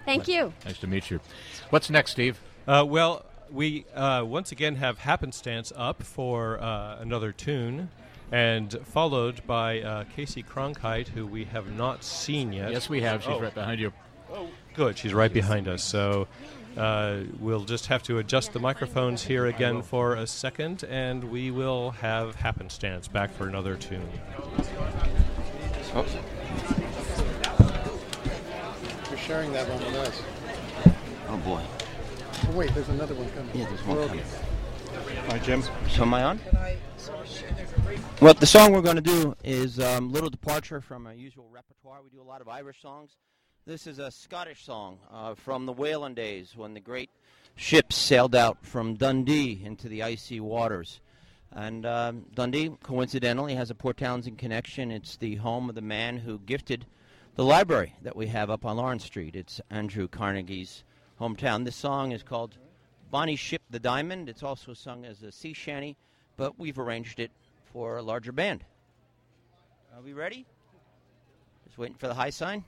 Thank you. Nice to meet you. What's next, Steve? Well, we once again have Happenstance up for another tune, and followed by Casey Cronkite, who we have not seen yet. Yes, we have. She's right behind you. Oh, good. She's right behind us. So we'll just have to adjust the microphones here again for a second, and we will have Happenstance back for another tune. Oops. You're sharing that one with us. Oh, boy. Oh, wait, there's another one coming. Yeah, there's one coming. Hi, Jim. So am I on? Well, the song we're going to do is a little departure from our usual repertoire. We do a lot of Irish songs. This is a Scottish song from the whaling days when the great ships sailed out from Dundee into the icy waters. And Dundee, coincidentally, has a Port Townsend connection. It's the home of the man who gifted the library that we have up on Lawrence Street. It's Andrew Carnegie's hometown. This song is called Bonnie Ship the Diamond. It's also sung as a sea shanty, but we've arranged it for a larger band. Are we ready? Just waiting for the high sign.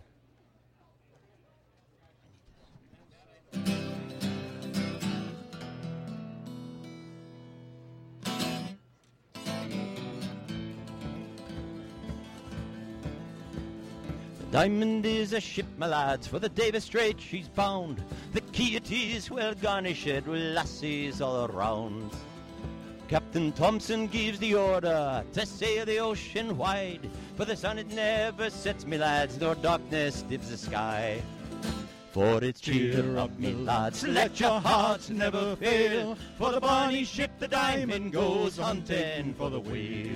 Diamond is a ship, my lads, for the Davis Strait she's bound. The key it is well garnished with lassies all around. Captain Thompson gives the order to sail the ocean wide, for the sun it never sets, me lads, nor darkness dims the sky. For it's cheer up, me lads, let your hearts never fail, for the bonny ship the Diamond goes hunting for the whale.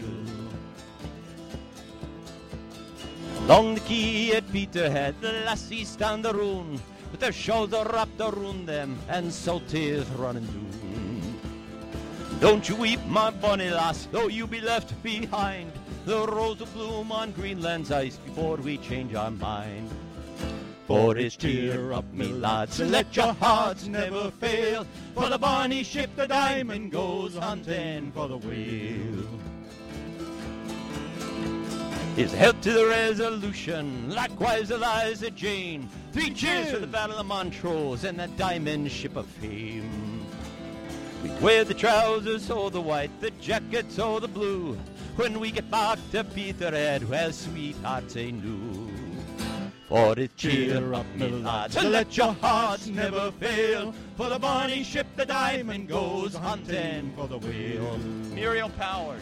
Along the quay at Peterhead, the lassies stand around, with their shawls wrapped around them, and salt tears running down. Don't you weep, my bonny lass, though you be left behind. The rose will bloom on Greenland's ice before we change our mind. For it's cheer up, me lads, let your hearts never fail, for the bonny ship the Diamond goes hunting for the whale. His health to the Resolution, likewise Eliza Jane. 3 cheers for the Battle of Montrose and the Diamond Ship of Fame. We wear the trousers o' the white, the jackets o' the blue. When we get back to Peterhead, well, sweethearts ain't new. For it's cheer up, me lads, let your hearts never fail, for the bonny ship the Diamond goes hunting for the whale. Muriel Powers.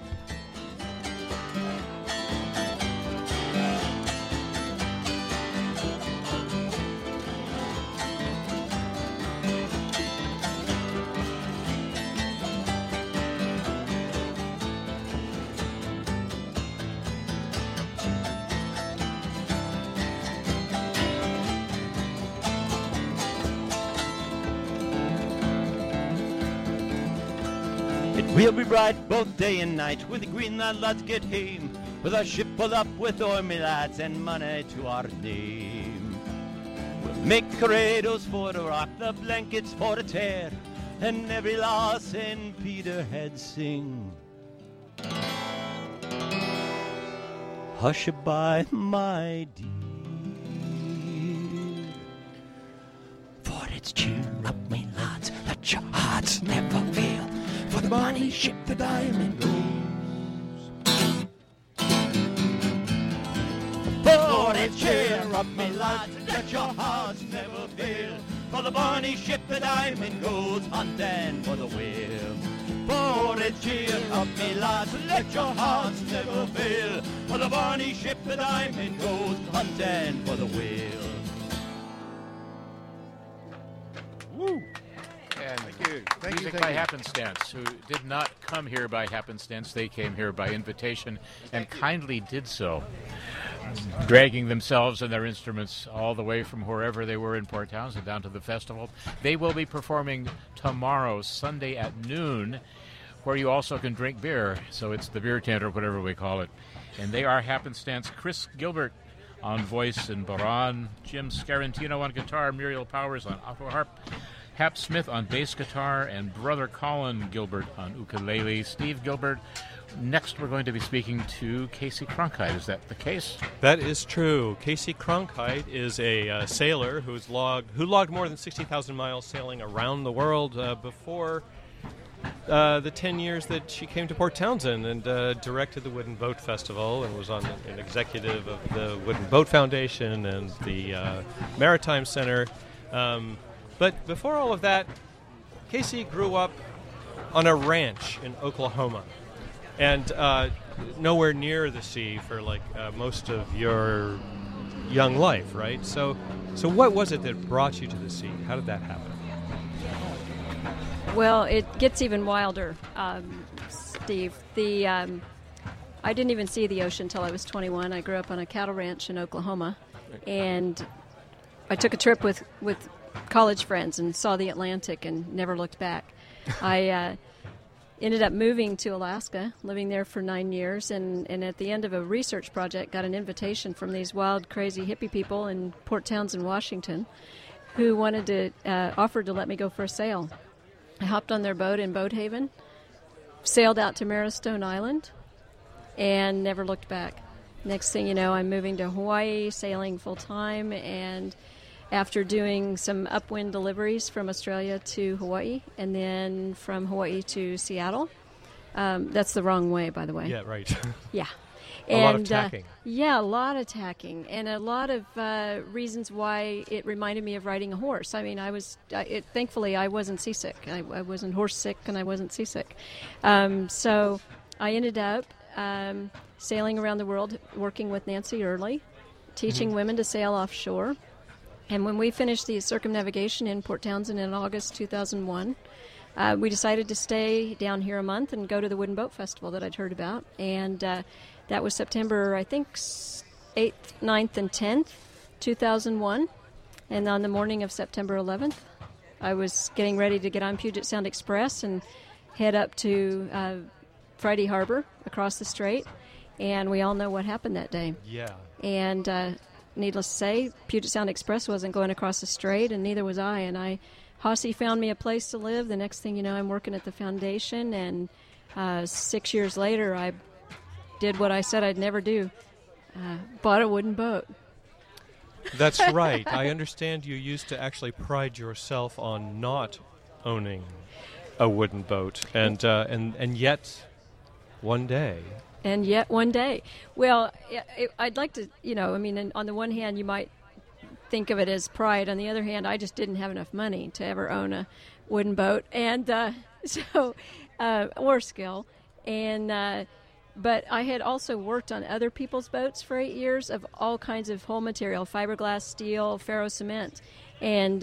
We'll be bright both day and night with the Greenland lads get hame, with our ship pulled up with oil, me lads, and money to our name. We'll make corrados for the rock, the blankets for the tear, and every lass in Peterhead sing. Hush-a-bye, my dear, for it's cheer up, me lads, let your hearts never fail, for the bonny ship the Diamond goes. For it's cheer up, me lads, let your hearts never fail, for the bonny ship the Diamond goes hunting for the whale. For it's cheer up, me lads, let your hearts never fail, for the bonny ship the Diamond goes hunting for the whale. Woo! And Thank you. Music by Happenstance, who did not come here by happenstance. They came here by invitation and kindly did so, dragging themselves and their instruments all the way from wherever they were in Port Townsend down to the festival. They will be performing tomorrow, Sunday at noon, where you also can drink beer. So it's the beer tent or whatever we call it. And they are Happenstance. Chris Gilbert on voice and baron, Jim Scarantino on guitar, Muriel Powers on alto harp, Hap Smith on bass guitar, and brother Colin Gilbert on ukulele. Steve Gilbert. Next, we're going to be speaking to Casey Cronkite. Is that the case? That is true. Casey Cronkite is a sailor who logged more than 60,000 miles sailing around the world before the 10 years that she came to Port Townsend, and directed the Wooden Boat Festival, and was on an executive of the Wooden Boat Foundation and the Maritime Center. But before all of that, Casey grew up on a ranch in Oklahoma, and nowhere near the sea for most of your young life, right? So what was it that brought you to the sea? How did that happen? Well, it gets even wilder, Steve. I didn't even see the ocean until I was 21. I grew up on a cattle ranch in Oklahoma, and I took a trip with college friends and saw the Atlantic and never looked back. I ended up moving to Alaska, living there for 9 years, and at the end of a research project got an invitation from these wild, crazy hippie people in Port Townsend, Washington, who wanted to offered to let me go for a sail. I hopped on their boat in Boathaven, sailed out to Marrowstone Island, and never looked back. Next thing you know, I'm moving to Hawaii, sailing full-time, and after doing some upwind deliveries from Australia to Hawaii, and then from Hawaii to Seattle. That's the wrong way, by the way. Yeah, right. Yeah. A lot of tacking. Yeah, a lot of tacking, and a lot of reasons why it reminded me of riding a horse. I mean, thankfully, I wasn't seasick. I wasn't horse sick, and I wasn't seasick. So I ended up sailing around the world, working with Nancy Early, teaching women to sail offshore. And when we finished the circumnavigation in Port Townsend in August 2001, we decided to stay down here a month and go to the Wooden Boat Festival that I'd heard about. And that was September, I think, 8th, 9th, and 10th, 2001. And on the morning of September 11th, I was getting ready to get on Puget Sound Express and head up to Friday Harbor across the strait. And we all know what happened that day. Yeah. And needless to say, Puget Sound Express wasn't going across the strait, and neither was I. And Hossie found me a place to live. The next thing you know, I'm working at the foundation, and 6 years later, I did what I said I'd never do. Bought a wooden boat. That's right. I understand you used to actually pride yourself on not owning a wooden boat, and yet one day. And yet one day. Well, I'd like to, on the one hand, you might think of it as pride. On the other hand, I just didn't have enough money to ever own a wooden boat, and or skill. And but I had also worked on other people's boats for 8 years of all kinds of hull material, fiberglass, steel, ferro cement. And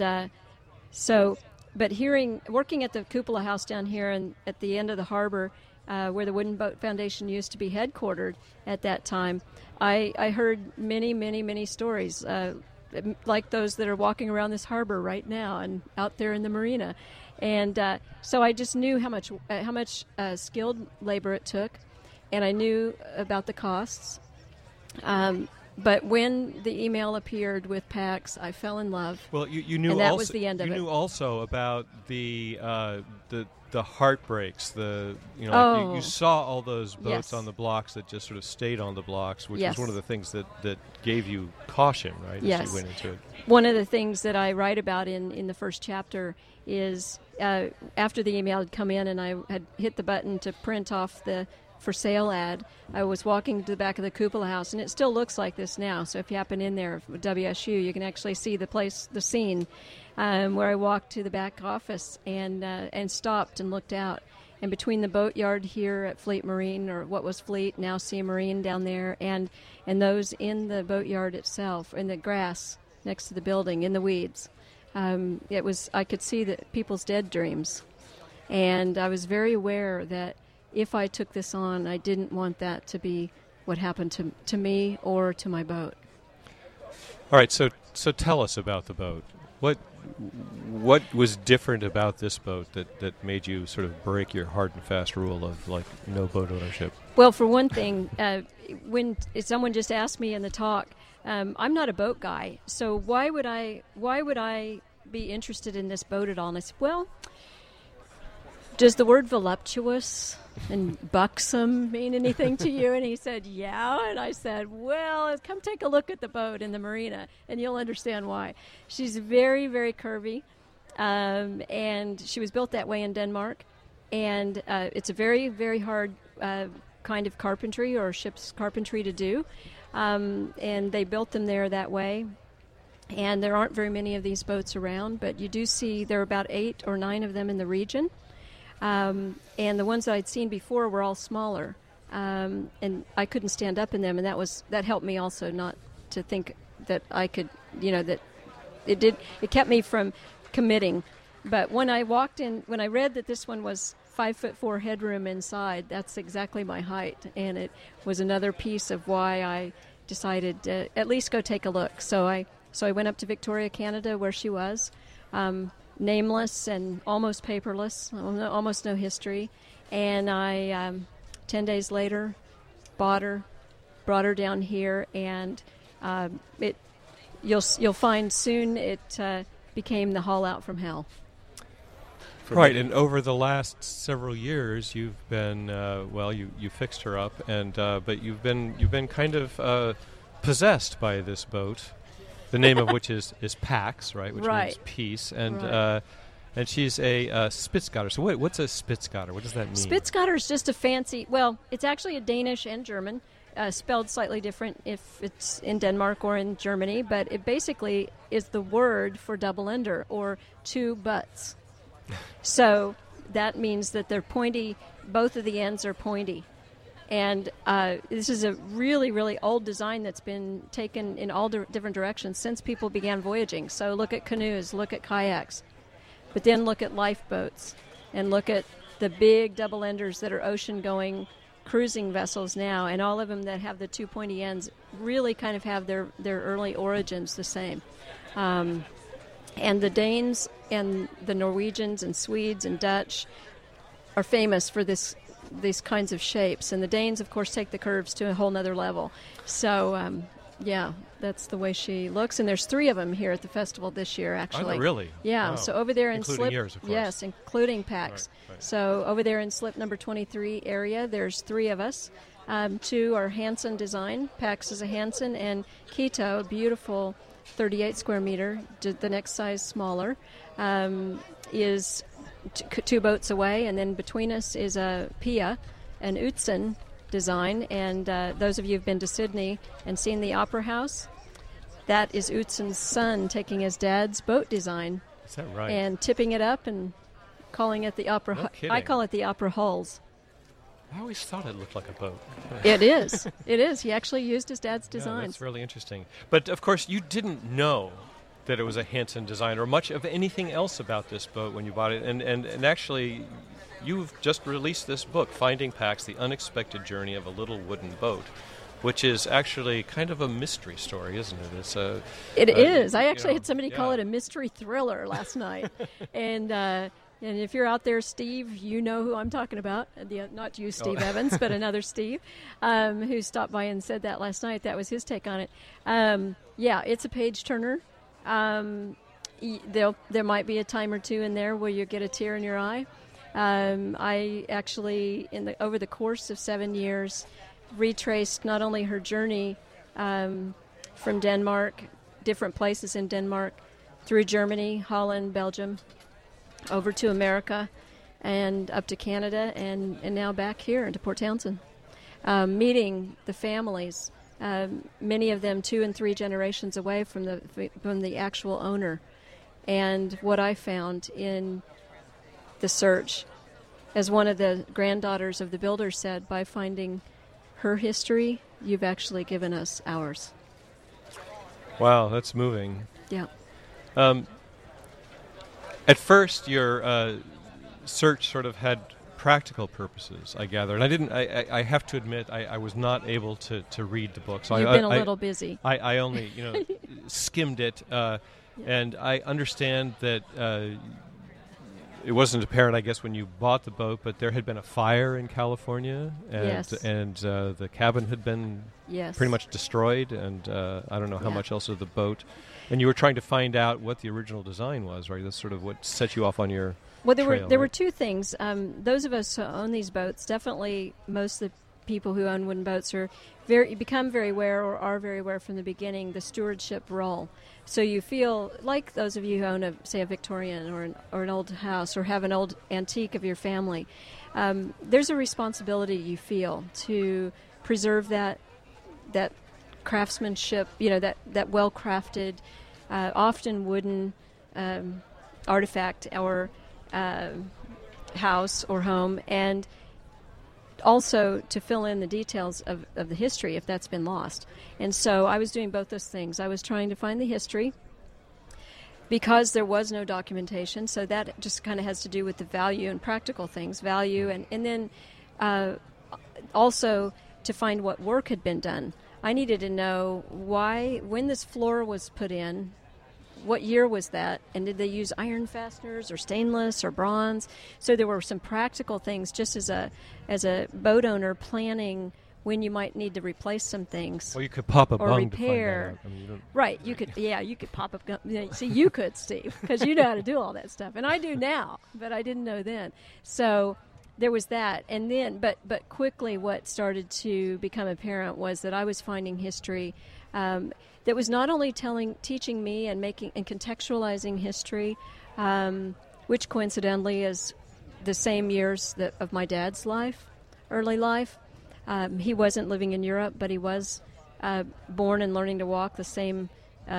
working at the Cupola House down here and at the end of the harbor, where the Wooden Boat Foundation used to be headquartered at that time, I heard many, many, many stories like those that are walking around this harbor right now and out there in the marina. And so I just knew how much skilled labor it took, and I knew about the costs. But when the email appeared with PAX, I fell in love. Well, you knew and that also, was the end of it. You knew also about the heartbreaks. You saw all those boats Yes. on the blocks that just sort of stayed on the blocks, which Yes. was one of the things that gave you caution, right? Yes. As you went into it. One of the things that I write about in the first chapter is after the email had come in and I had hit the button to print off the for sale ad, I was walking to the back of the Cupola House, and it still looks like this now. So if you happen in there with WSU, you can actually see the scene where I walked to the back office and stopped and looked out. And between the boatyard here at Fleet Marine, or what was Fleet, now Sea Marine down there, and those in the boatyard itself, in the grass next to the building, in the weeds, I could see people's dead dreams. And I was very aware that if I took this on, I didn't want that to be what happened to me or to my boat. All right, so tell us about the boat. What was different about this boat that made you sort of break your hard and fast rule of no boat ownership? Well, for one thing, when someone just asked me in the talk, I'm not a boat guy, so why would I be interested in this boat at all? And I said, well, does the word voluptuous and buxom mean anything to you? And he said, yeah. And I said, well, come take a look at the boat in the marina, and you'll understand why. She's very, very curvy, and she was built that way in Denmark. And it's a very, very hard kind of carpentry or ship's carpentry to do. And they built them there that way. And there aren't very many of these boats around, but you do see there are about 8 or 9 of them in the region. And the ones that I'd seen before were all smaller, and I couldn't stand up in them, and that helped me also not to think that I could, that it kept me from committing. But when I walked in, when I read that this one was 5'4" headroom inside, that's exactly my height, and it was another piece of why I decided to at least go take a look. So I went up to Victoria, Canada, where she was. Nameless and almost paperless, almost no history, and I 10 days later brought her down here, and you'll find soon it became the haul out from hell. Right, and over the last several years, you've been you fixed her up, and but you've been kind of possessed by this boat. The name of which is Pax, right? Which means peace, and and she's a Spitzgotter. So what's a Spitzgotter? What does that mean? Spitzgotter is just a fancy. Well, it's actually a Danish and German, spelled slightly different if it's in Denmark or in Germany. But it basically is the word for double ender or two butts. So that means that they're pointy. Both of the ends are pointy. And this is a really, really old design that's been taken in all different directions since people began voyaging. So look at canoes, look at kayaks, but then look at lifeboats, and look at the big double enders that are ocean-going cruising vessels now, and all of them that have the two pointy ends really kind of have their early origins the same. And the Danes and the Norwegians and Swedes and Dutch are famous for these kinds of shapes, and the Danes, of course, take the curves to a whole nother level. So, that's the way she looks, and there's 3 of them here at the festival this year, actually. Oh, really? Yeah. Wow. So over there in including slip, yours, of course. yes, including Pax. Right. So over there in slip number 23 area, there's 3 of us. 2 are Hansen design. Pax is a Hansen, and Quito, a beautiful 38 square meter, the next size smaller, is 2 boats away, and then between us is a Pia, an Utzon design, and those of you who've been to Sydney and seen the Opera House, that is Utzon's son taking his dad's boat design. Is that right? And tipping it up and calling it the Opera. No kidding. I call it the Opera Hulls. I always thought it looked like a boat. It is. It is. He actually used his dad's Yeah, designs. that's really interesting. But of course, you didn't know that it was a Hansen design or much of anything else about this boat when you bought it. And actually, you've just released this book, Finding Pax, The Unexpected Journey of a Little Wooden Boat, which is actually kind of a mystery story, isn't it? It's a. It is. I actually had somebody call it a mystery thriller last night. And if you're out there, Steve, you know who I'm talking about. Not you, Steve Evans, but another Steve, who stopped by and said that last night. That was his take on it. It's a page turner. There might be a time or two in there where you get a tear in your eye. I actually, over the course of 7 years, retraced not only her journey from Denmark, different places in Denmark, through Germany, Holland, Belgium, over to America, and up to Canada, and now back here into Port Townsend, meeting the families, many of them 2 and 3 generations away from the actual owner. And what I found in the search, as one of the granddaughters of the builder said, by finding her history, you've actually given us ours. Wow, that's moving. Yeah. At first, your search sort of had practical purposes, I gather, and I didn't. I have to admit, I was not able to read the book. So You've been a little busy. I only skimmed it, and I understand that it wasn't apparent, I guess, when you bought the boat, but there had been a fire in California, and the cabin had been pretty much destroyed, and I don't know how much else of the boat. And you were trying to find out what the original design was, right? That's sort of what set you off on your Well, there trail, were right? two things. Those of us who own these boats, definitely most of the people who own wooden boats become very aware or are very aware from the beginning the stewardship role. So you feel like those of you who own say a Victorian or an old house or have an old antique of your family. There's a responsibility you feel to preserve that craftsmanship, that well crafted, often wooden artifact or house or home, and also to fill in the details of the history if that's been lost. And so I was doing both those things. I was trying to find the history because there was no documentation, so that just kind of has to do with the value and practical things, and then also to find what work had been done. I needed to know when this floor was put in, what year was that, and did they use iron fasteners or stainless or bronze? So there were some practical things just as a boat owner planning when you might need to replace some things. Well, you could pop a or bung repair. to find that out. I mean, you don't... Right, you could pop up. See, you could, Steve, because you know how to do all that stuff, and I do now, but I didn't know then. So there was that, and then, but quickly, what started to become apparent was that I was finding history that was not only teaching me and contextualizing history, which coincidentally is the same years of my dad's early life. He wasn't living in Europe, but he was born and learning to walk the same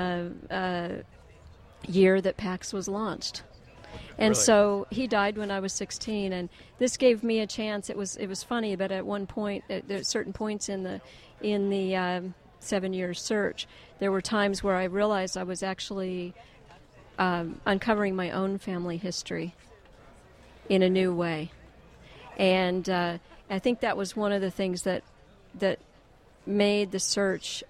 year that PAX was launched. And Really? So he died when I was 16, and this gave me a chance. It was funny, but at one point, at certain points in the 7-year search, there were times where I realized I was actually uncovering my own family history in a new way. And I think that was one of the things that made the search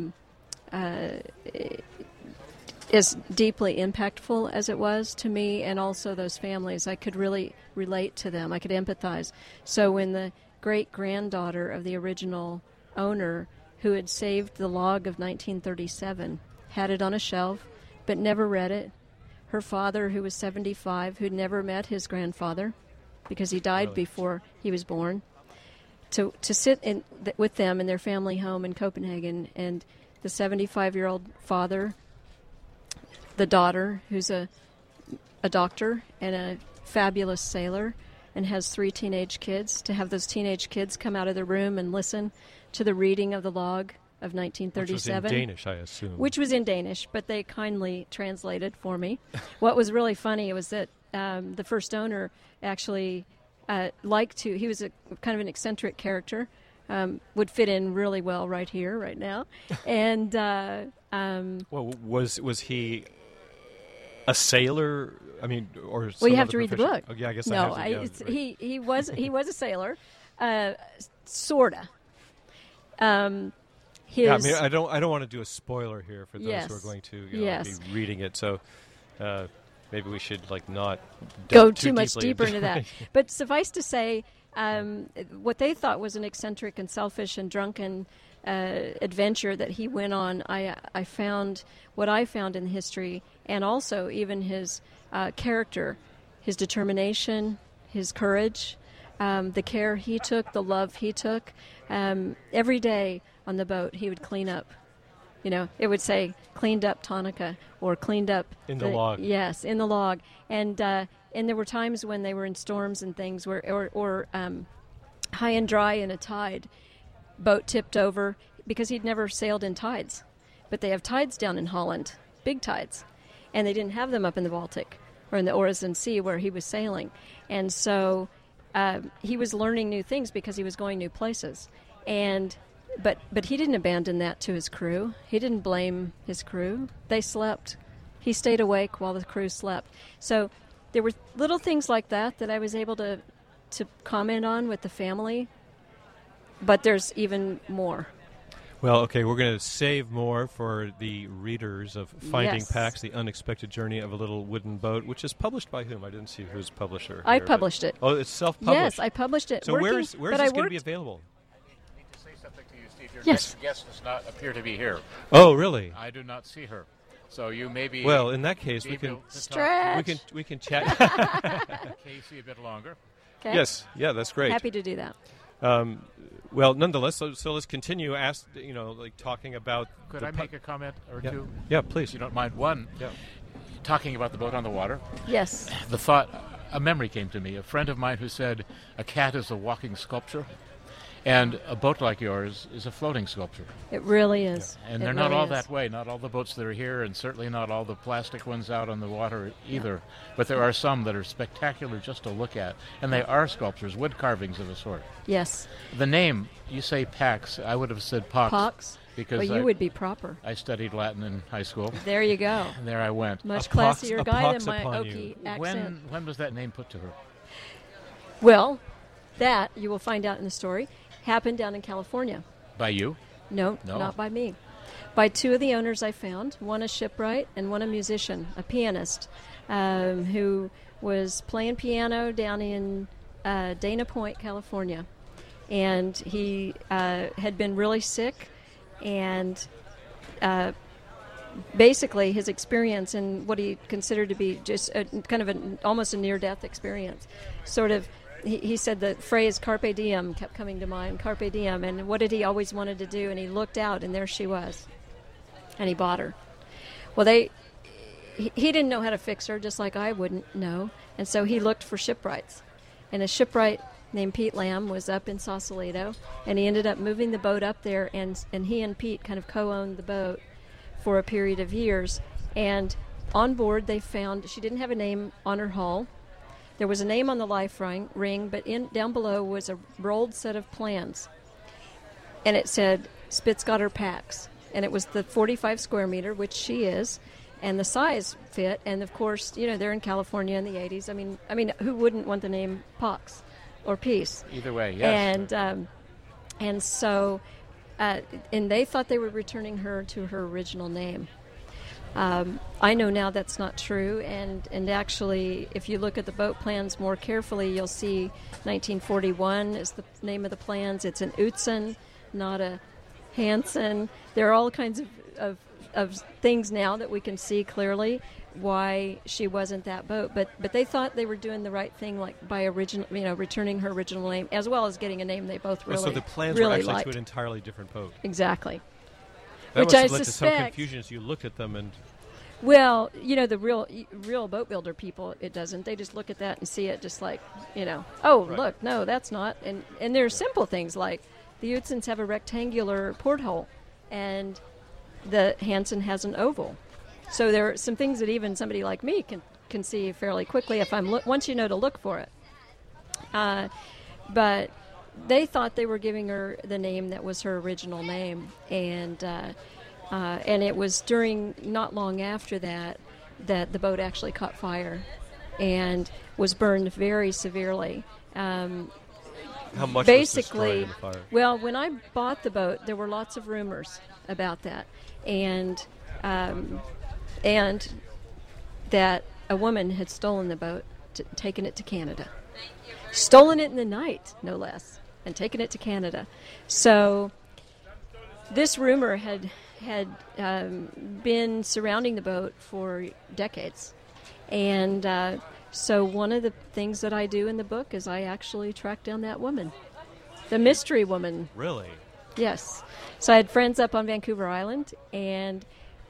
as deeply impactful as it was to me, and also those families. I could really relate to them. I could empathize. So when the great-granddaughter of the original owner, who had saved the log of 1937, had it on a shelf, but never read it, her father, who was 75, who'd never met his grandfather because he died before he was born, to sit with them in their family home in Copenhagen, and the 75-year-old father, the daughter, who's a doctor and a fabulous sailor and has 3 teenage kids, to have those teenage kids come out of the room and listen to the reading of the log of 1937. Which was in Danish, I assume. Which was in Danish, but they kindly translated for me. What was really funny was that the first owner actually he was a kind of an eccentric character, would fit in really well right here, right now. And well, was he a sailor? I mean, or well, you have to read the book. Oh, yeah, I guess no, I have to. Right. he was a sailor, sorta. Yeah, I mean, I don't want to do a spoiler here for those who are going to be reading it. So maybe we should not go too much deeper into that. But suffice to say, what they thought was an eccentric and selfish and drunken adventure that he went on, I found what I found in history, and also even his character, his determination, his courage, the care he took, the love he took. Every day on the boat, he would clean up. It would say "cleaned up Tonica" or "cleaned up" in the log. Yes, in the log. And there were times when they were in storms and things, or high and dry in a tide, boat tipped over, because he'd never sailed in tides. But they have tides down in Holland, big tides, and they didn't have them up in the Baltic or in the Øresund Sea where he was sailing. And so he was learning new things because he was going new places. But he didn't abandon that to his crew. He didn't blame his crew. They slept. He stayed awake while the crew slept. So there were little things like that I was able to comment on with the family. But there's even more. Well, okay, we're going to save more for the readers of Finding Pax, The Unexpected Journey of a Little Wooden Boat, which is published by whom? I didn't see who's publisher. I published it. Oh, it's self-published? Yes, I published it. So where's this going to be available? I need to say something to you, Steve. Your Yes. guest does not appear to be here. Oh, really? I do not see her. So you maybe Well, in that case, we can Stretch. we can chat. Casey a bit longer. Okay. Yes, yeah, that's great. Happy to do that. Well, nonetheless, so let's continue. Talking about. Could I make a comment or two? Yeah, please. If you don't mind. One, Yeah. talking about the boat on the water, Yes. the thought, a memory came to me. A friend of mine who said a cat is a walking sculpture, and a boat like yours is a floating sculpture. It really is. And It they're not really all is. that way. Not all the boats that are here, and certainly not all the plastic ones out on the water either. But there are some that are spectacular just to look at, and they are sculptures, wood carvings of a sort. Yes. The name, you say Pax, I would have said Pox. Pox. Because Well, you would be proper. I studied Latin in high school, There you go. and there I went. Much A pox- classier a guy pox than my upon Okie you. accent. When was that name put to her? Well, that, you will find out in the story, happened down in California. By you? No, No. not by me. By two of the owners I found, one a shipwright and one a musician, a pianist, who was playing piano down in Dana Point, California. And he had been really sick, and basically his experience and what he considered to be just a, kind of almost a near-death experience. Sort of, he said the phrase "carpe diem" kept coming to mind. Carpe diem, and what did he always wanted to do? And he looked out, and there she was, and he bought her. Well, he didn't know how to fix her, just like I wouldn't know, and so he looked for shipwrights, and a shipwright named Pete Lamb was up in Sausalito, and he ended up moving the boat up there, and he and Pete kind of co-owned the boat for a period of years. And on board they found she didn't have a name on her hull. There was a name on the life ring, but down below was a rolled set of plans, and it said Spitzgotter Pax, and it was the 45 square meter, which she is, and the size fit. And of course, they're in California in the 80s. I mean, who wouldn't want the name Pox or Peace? Either way, yes. And so, and they thought they were returning her to her original name. I know now that's not true, and actually, if you look at the boat plans more carefully, you'll see 1941 is the name of the plans. It's an Utzon, not a Hansen. There are all kinds of things now that we can see clearly why she wasn't that boat, but they thought they were doing the right thing, like by returning her original name, as well as getting a name they both really so the plans really were actually liked. to an entirely different boat. Exactly. That Which must I have led to some suspect- confusion as you looked at them and. Well, the real boat builder people, it doesn't. They just look at that and see it just like, oh, Right. look, no, that's not. And there are simple things like the Utzons have a rectangular porthole, and the Hansen has an oval. So there are some things that even somebody like me can see fairly quickly if once you know to look for it. But they thought they were giving her the name that was her original name, and it was during not long after that the boat actually caught fire and was burned very severely. How much Basically, was destroyed in the fire? well, when I bought the boat, there were lots of rumors about that, and that a woman had stolen the boat, taken it to Canada, stolen it in the night, no less, and taken it to Canada. So this rumor had been surrounding the boat for decades, and so one of the things that I do in the book is I actually track down that woman, the mystery woman. Really? Yes. So I had friends up on Vancouver Island, and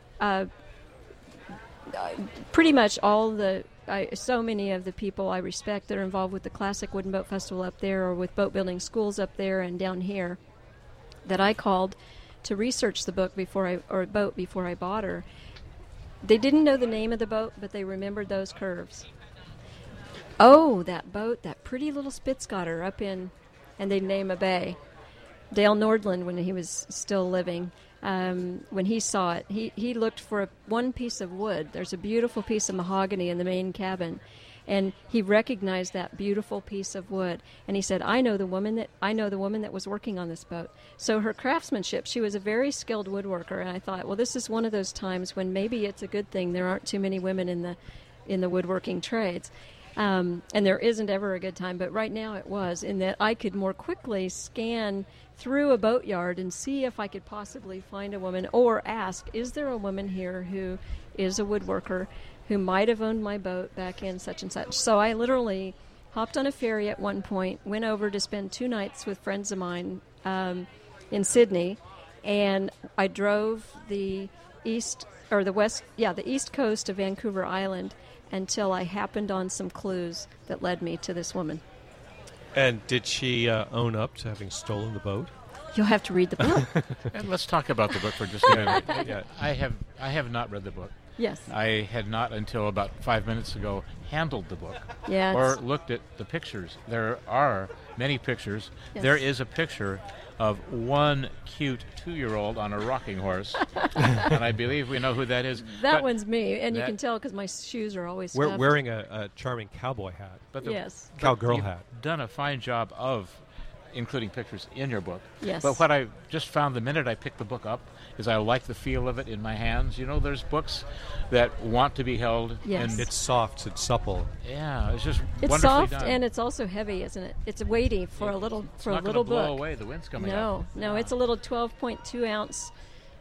pretty much so many of the people I respect that are involved with the Classic Wooden Boat Festival up there, or with boat building schools up there and down here, that I called to research the boat before I bought her. They didn't know the name of the boat, but they remembered those curves. Oh, that boat, that pretty little Spitzgotter up in, and they'd name a bay. Dale Nordland, when he was still living, when he saw it, he looked for one piece of wood. There's a beautiful piece of mahogany in the main cabin, and he recognized that beautiful piece of wood. And he said, I know the woman that was working on this boat. So her craftsmanship, she was a very skilled woodworker. And I thought, well, this is one of those times when maybe it's a good thing there aren't too many women in the woodworking trades. And there isn't ever a good time, but right now it was, in that I could more quickly scan through a boatyard and see if I could possibly find a woman, or ask, is there a woman here who is a woodworker who might have owned my boat back in such and such. So I literally hopped on a ferry at one point, went over to spend 2 nights with friends of mine in Sydney, and I drove the east coast of Vancouver Island until I happened on some clues that led me to this woman. And did she own up to having stolen the boat? You'll have to read the book. And let's talk about the book for just a minute. Yeah, I have not read the book. Yes. I had not until about 5 minutes ago handled the book Yeah, or it's- looked at the pictures. There are many pictures. Yes. There is a picture of one cute 2-year-old on a rocking horse, and I believe we know who that is. That But- one's me, and you that- can tell because my shoes are always We're stuffed. wearing a charming cowboy hat. But Yes. Cowgirl you've hat. done a fine job of including pictures in your book. Yes. But what I just found the minute I picked the book up is I like the feel of it in my hands. You know, there's books that want to be held. Yes. And It's soft, it's supple. yeah, it's just It's wonderfully soft done. and it's also heavy, isn't it? It's weighty for a little It's for a not little gonna blow book. away. The wind's coming up. No, it's a little 12.2 ounce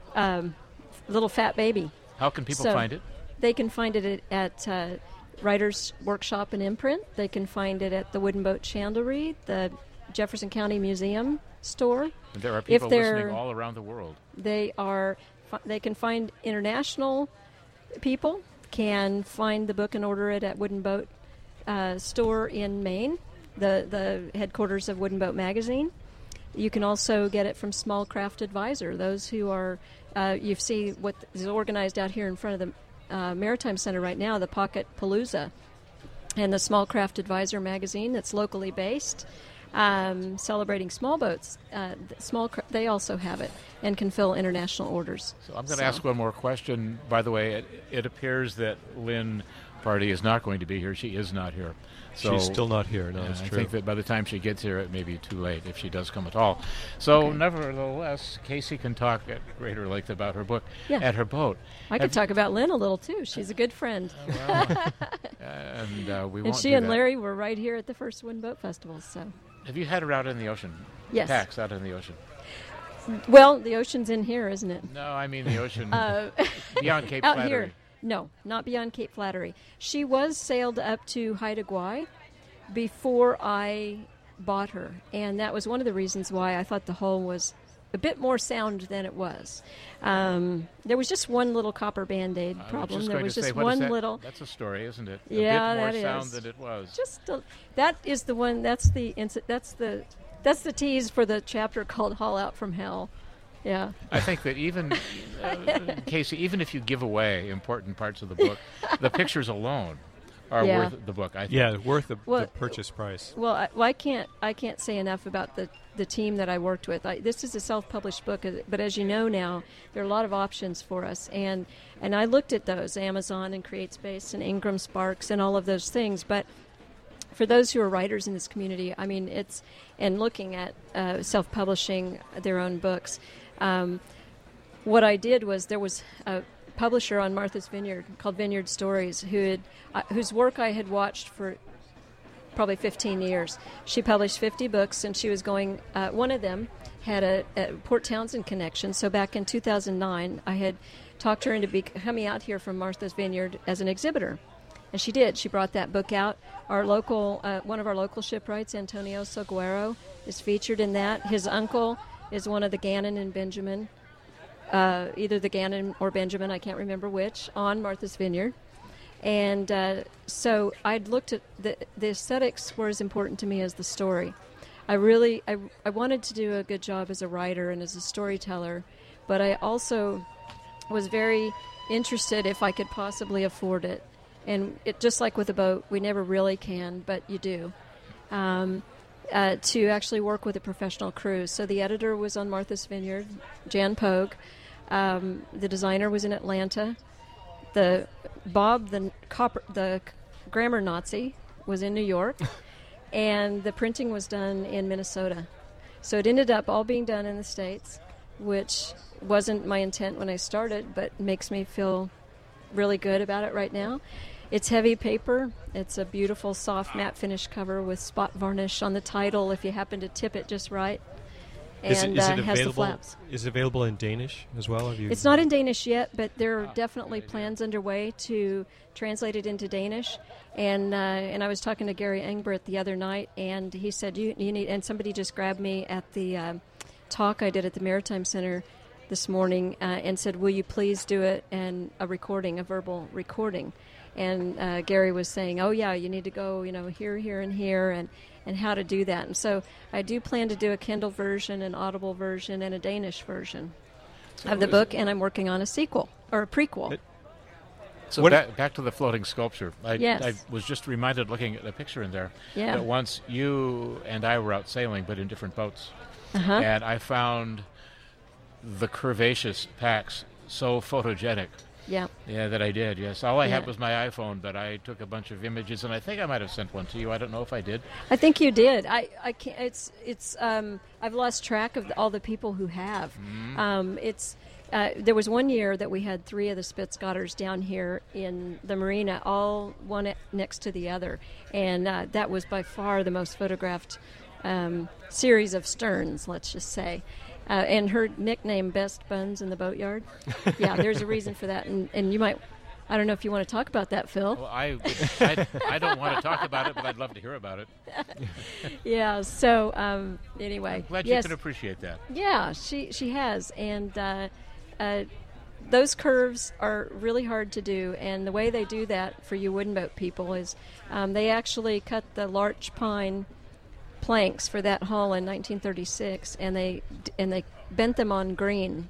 little fat baby. How can people So- find it? They can find it at Writers Workshop and Imprint. They can find it at the Wooden Boat Chandlery, the Jefferson County Museum store. And there are If people they're- listening all around the world. They can find international people can find the book and order it at Wooden Boat store in Maine, the headquarters of Wooden Boat Magazine. You can also get it from Small Craft Advisor. Those who are you see what is organized out here in front of the Maritime Center right now, the Pocket Palooza, and the Small Craft Advisor magazine that's locally based. Celebrating small boats, they also have it and can fill international orders. So I'm going to ask one more question. By the way, it appears that Lynn Party is not going to be here. She is not here. So She's still not here. No, that's I true. think that by the time she gets here, it may be too late if she does come at all. So, nevertheless, Casey can talk at greater length about her book at her boat. I could talk about Lynn a little too. She's a good friend. And we And won't she do and that. Larry were right here at the first Wooden Boat Festival. So, Have you had her out in the ocean? Yes. Pax out in the ocean. well, the ocean's in here, isn't it? No, I mean the ocean beyond Cape Out Flattery. here. No, not beyond Cape Flattery. She was sailed up to Haida Gwaii before I bought her, and that was one of the reasons why I thought the hull was a bit more sound than it was. There was just one little copper Band-Aid problem. There was just one little. That's a story, isn't it? Yeah, a bit more that sound is. than it was. That is the one. That's the tease for the chapter called "Haul Out from Hell." Yeah. I think that even Casey, even if you give away important parts of the book, the pictures alone are Yeah. worth the book. I think. Yeah, worth the Well- purchase price. Well, I can't say enough about the team that I worked with. This is a self-published book, but as you know now, there are a lot of options for us, and I looked at those, Amazon and CreateSpace and Ingram Sparks and all of those things. But for those who are writers in this community, I mean, and looking at self-publishing their own books. What I did was there was a publisher on Martha's Vineyard called Vineyard Stories whose work I had watched for probably 15 years. She published 50 books, and she was going. One of them had a Port Townsend connection. So back in 2009, I had talked her into coming out here from Martha's Vineyard as an exhibitor, and she did. She brought that book out. Our local, one of our local shipwrights, Antonio Soguero, is featured in that. His uncle is one of the Gannon and Benjamin, either the Gannon or Benjamin, I can't remember which, on Martha's Vineyard. And so I'd looked at the aesthetics were as important to me as the story. I wanted to do a good job as a writer and as a storyteller, but I also was very interested if I could possibly afford it. And just like with a boat, we never really can, but you do. To actually work with a professional crew. So the editor was on Martha's Vineyard, Jan Pogue. The designer was in Atlanta. Bob, the grammar Nazi, was in New York, and the printing was done in Minnesota. So it ended up all being done in the States, which wasn't my intent when I started, but makes me feel really good about it right now. It's heavy paper. It's a beautiful, soft matte finish cover with spot varnish on the title if you happen to tip it just right. and is it has the available? flaps. Is it available in Danish as well? Have you? It's not in Danish yet, but there are definitely plans underway to translate it into Danish. And I was talking to Gary Engbert the other night, and he said you need. And somebody just grabbed me at the talk I did at the Maritime Center this morning and said, "Will you please do it and a verbal recording?" And Gary was saying, "Oh yeah, you need to go, here, here, and here, and how to do that." And so I do plan to do a Kindle version, an Audible version, and a Danish version of the book, and I'm working on a sequel or a prequel. So back to the floating sculpture. Yes. I was just reminded, looking at the picture in there, Yeah. that once you and I were out sailing, but in different boats, Uh-huh. and I found the curvaceous packs so photogenic. Yeah. Yeah, that I did, yes. All I Yeah. had was my iPhone, but I took a bunch of images, and I think I might have sent one to you. I don't know if I did. I think you did. I can't. It's. I've lost track of all the people who have. It's. There was one year that we had 3 of the Spitzgotters down here in the marina, all one next to the other, and that was by far the most photographed series of sterns. Let's just say. And her nickname, Best Buns in the Boatyard. Yeah, there's a reason for that, and you might. I don't know if you want to talk about that, Phil. Well, I don't want to talk about it, but I'd love to hear about it. Yeah. So anyway, Glad yes. you can appreciate that. Yeah, she has, and those curves are really hard to do. And the way they do that for you wooden boat people is they actually cut the larch pine planks for that hull in 1936, and they bent them on green.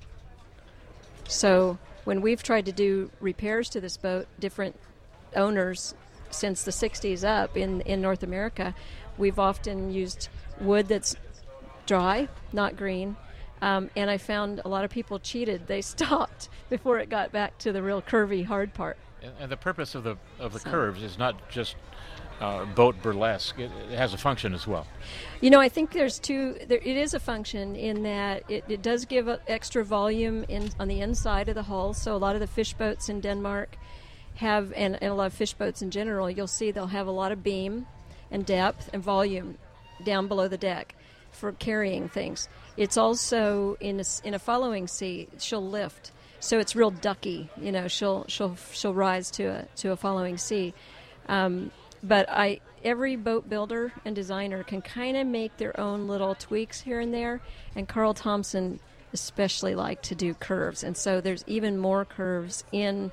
So when we've tried to do repairs to this boat, different owners since the 60s up in North America, we've often used wood that's dry, not green. And I found a lot of people cheated. They stopped before it got back to the real curvy, hard part. And the purpose of the curves is not just boat burlesque. It has a function as well. I think there's two. It is a function in that it does give extra volume on the inside of the hull. So a lot of the fish boats in Denmark have, and a lot of fish boats in general, you'll see they'll have a lot of beam and depth and volume down below the deck for carrying things. It's also in a following sea, she'll lift, so it's real ducky. She'll rise to a following sea. But every boat builder and designer can kind of make their own little tweaks here and there, and Carl Thompson especially liked to do curves, and so there's even more curves in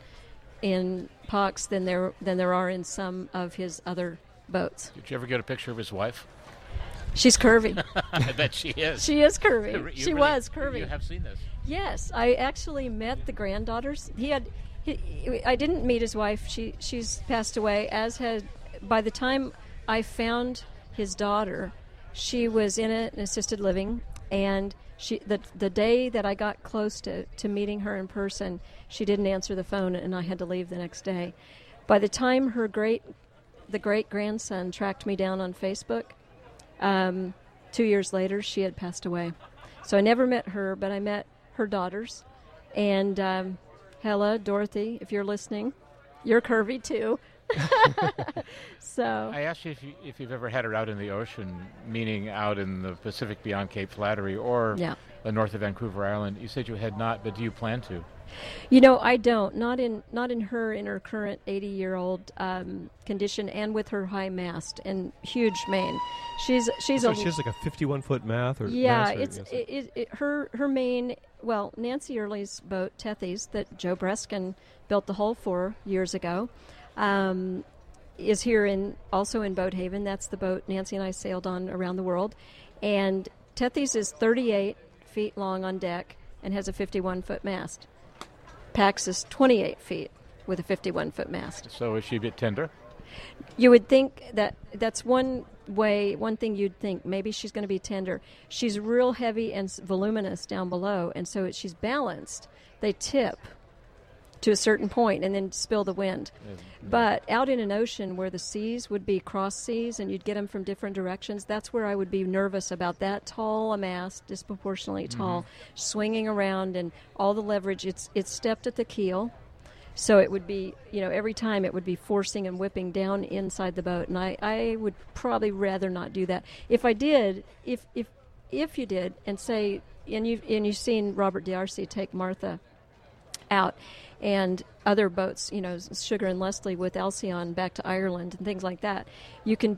Pox than there are in some of his other boats. Did you ever get a picture of his wife? She's curvy. I bet she is. She is curvy. You She really- was curvy. You have seen this. Yes, I actually met the granddaughters. I didn't meet his wife. She's passed away. By the time I found his daughter, she was in an assisted living, and the day that I got close to meeting her in person, she didn't answer the phone, and I had to leave the next day. By the time the great grandson tracked me down on Facebook, 2 years later, she had passed away. So I never met her, but I met her daughters. And Hella, Dorothy, if you're listening, you're curvy too. So I asked you if you've ever had her out in the ocean, meaning out in the Pacific beyond Cape Flattery or the north of Vancouver Island. You said you had not, but do you plan to? I don't. Not in her current 80-year-old condition, and with her high mast and huge mane. She has like a 51-foot mast. Her main. Well, Nancy Early's boat, Tethys, that Joe Breskin built the hull for years ago, is here also in Boathaven. That's the boat Nancy and I sailed on around the world, and Tethys is 38 feet long on deck and has a 51-foot mast. Pax is 28 feet with a 51-foot mast. So is she a bit tender? You would think that's one thing you'd think. Maybe she's going to be tender. She's real heavy and voluminous down below, and so she's balanced. They tip to a certain point and then spill the wind. But out in an ocean where the seas would be cross seas and you'd get them from different directions, that's where I would be nervous about that tall a mast, disproportionately tall, swinging around, and all the leverage. It's stepped at the keel, so it would be, every time it would be forcing and whipping down inside the boat, and I would probably rather not do that. If I did, if if you did, and say, and you've seen Robert D'Arcy take Martha out, and other boats, Sugar and Leslie with Alcyon back to Ireland and things like that. You can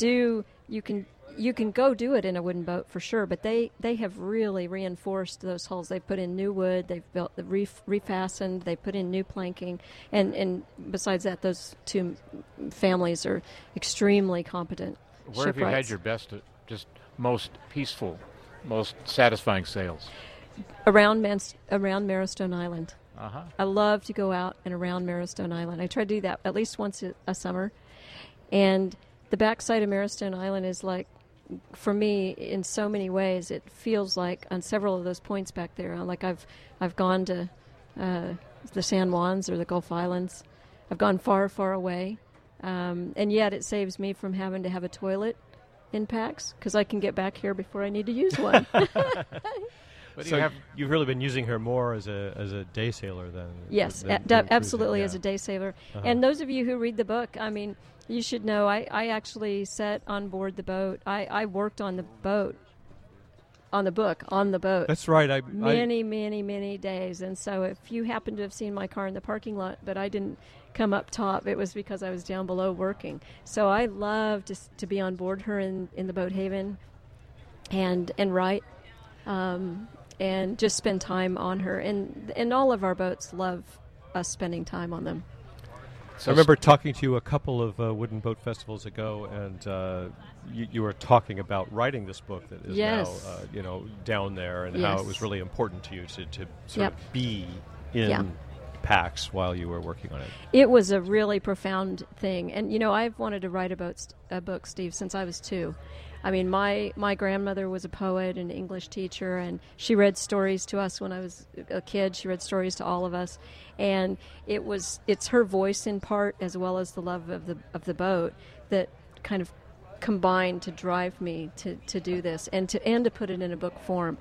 go do it in a wooden boat for sure, but they have really reinforced those hulls. They've put in new wood, they've built the refastened, they put in new planking, and besides that, those two families are extremely competent. Where have you had your best, just most peaceful, most satisfying sails? Around Marrowstone Island. Uh-huh. I love to go out and around Marrowstone Island. I try to do that at least once a summer. And the backside of Marrowstone Island is like, for me, in so many ways, it feels like on several of those points back there. Like I've gone to the San Juans or the Gulf Islands. I've gone far, far away. And yet it saves me from having to have a toilet in PAX because I can get back here before I need to use one. But so you've really been using her more as a day sailor then? Yes, absolutely, as a day sailor. Uh-huh. And those of you who read the book, I mean, you should know I actually sat on board the boat. I worked on the boat, on the book, on the boat. That's right. Many days. And so if you happen to have seen my car in the parking lot, but I didn't come up top, it was because I was down below working. So I love to be on board her in the boat haven and write. And just spend time on her. And all of our boats love us spending time on them. So I remember talking to you a couple of wooden boat festivals ago, and you were talking about writing this book that is now down there, and how it was really important to you to sort of be in PAX while you were working on it. It was a really profound thing. And, I've wanted to write a book, Steve, since I was 2. I mean, my grandmother was a poet and English teacher, and she read stories to us when I was a kid. She read stories to all of us, and it's her voice in part, as well as the love of the boat, that kind of combined to drive me to do this and to put it in a book form.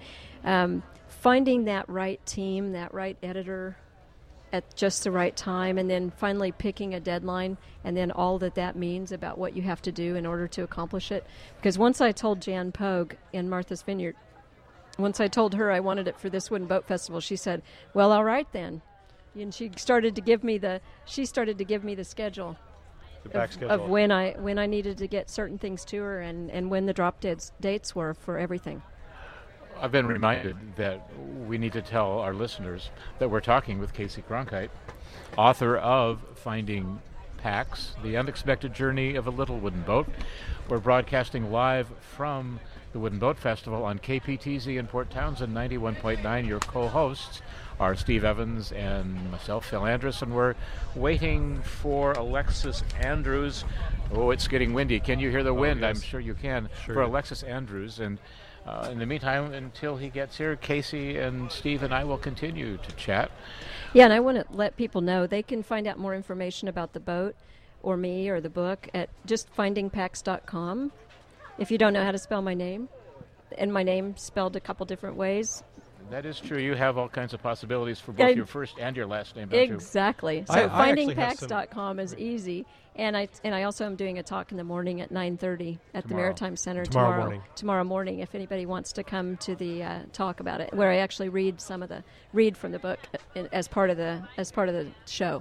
Finding that right team, that right editor, at just the right time, and then finally picking a deadline, and then all that means about what you have to do in order to accomplish it. Because once I told Jan Pogue in Martha's Vineyard, once I told her I wanted it for this Wooden Boat Festival, she said, well, all right then. And she started to give me the schedule. The back schedule. Of when I needed to get certain things to her and when the drop dates were for everything. I've been reminded that we need to tell our listeners that we're talking with Casey Cronkite, author of Finding PAX, The Unexpected Journey of a Little Wooden Boat. We're broadcasting live from the Wooden Boat Festival on KPTZ in Port Townsend 91.9. Your co-hosts are Steve Evans and myself, Phil Andrus, and we're waiting for Alexis Andrews. Oh, it's getting windy. Can you hear the wind? Yes. I'm sure you can. Sure. For Alexis Andrews. And in the meantime, until he gets here, Casey and Steve and I will continue to chat. Yeah, and I want to let people know they can find out more information about the boat or me or the book at just findingpax.com. If you don't know how to spell my name, and my name spelled a couple different ways. That is true. You have all kinds of possibilities for both your first and your last name, don't you? Exactly. So findingpax.com is easy. And I also am doing a talk in the morning at 9:30 at the Maritime Center tomorrow morning. If anybody wants to come to the talk about it, where I actually read from the book as part of the show.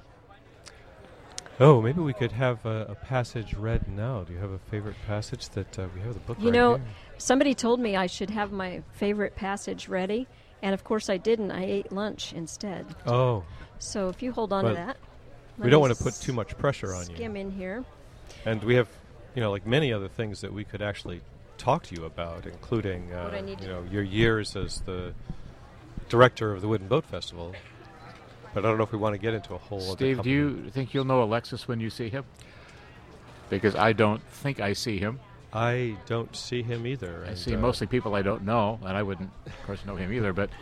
Oh, maybe we could have a passage read now. Do you have a favorite passage that we have the book? Here? Somebody told me I should have my favorite passage ready, and of course I didn't. I ate lunch instead. Oh. So if you hold on to that. We don't want to put too much pressure on you. Skim in here. And we have, like many other things that we could actually talk to you about, including, your years as the director of the Wooden Boat Festival. But I don't know if we want to get into a whole other Steve, do you think you'll know Alexis when you see him? Because I don't think I see him. I don't see him either. I see mostly people I don't know, and I wouldn't, of course, know him either. But